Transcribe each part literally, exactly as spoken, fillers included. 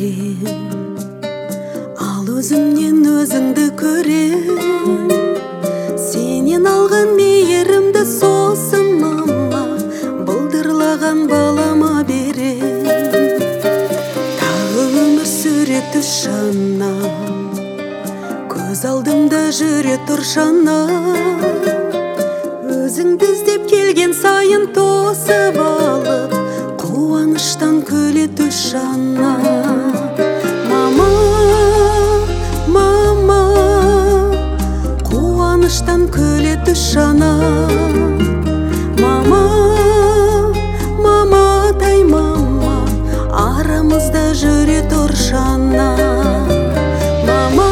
берем, ал өзімнен өзіңді көрем. Сенен алған мейірімді сосын мама былдырлаған балама берем. Тағы өмір сүрет ұшана, көз алдымда жүре тұршана. Өзіңді іздеп келген сайын тосып алып, қуаныштан көлет ұшана. Мама, мама, қуаныштан көлет ұшана. Мама, мама, тай мама, арамызда жүре тұршана. Мама,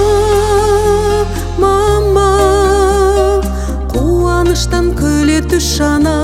мама, қуаныштан көлет ұшана.